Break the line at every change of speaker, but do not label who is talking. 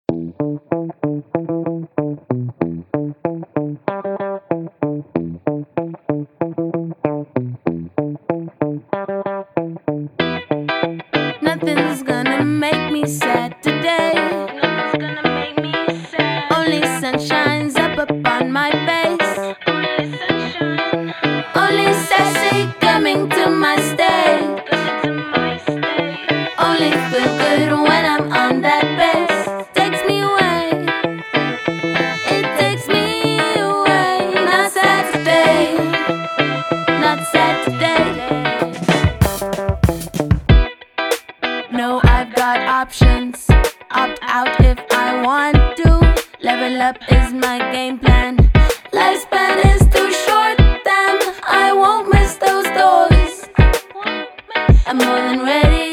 Nothing's gonna make me sad today. Nothing's gonna make me sad. Only sun shines up upon my face. Only sunshine. Only sassy coming to my stay. Only feel good when I'm on that bass. Takes me away. It takes me away. Not sad today. Not sad today. No, I've got options. Opt out if I want to. Level up is my game plan. Lifespan is too short, damn. I won't miss those doors. I'm more than ready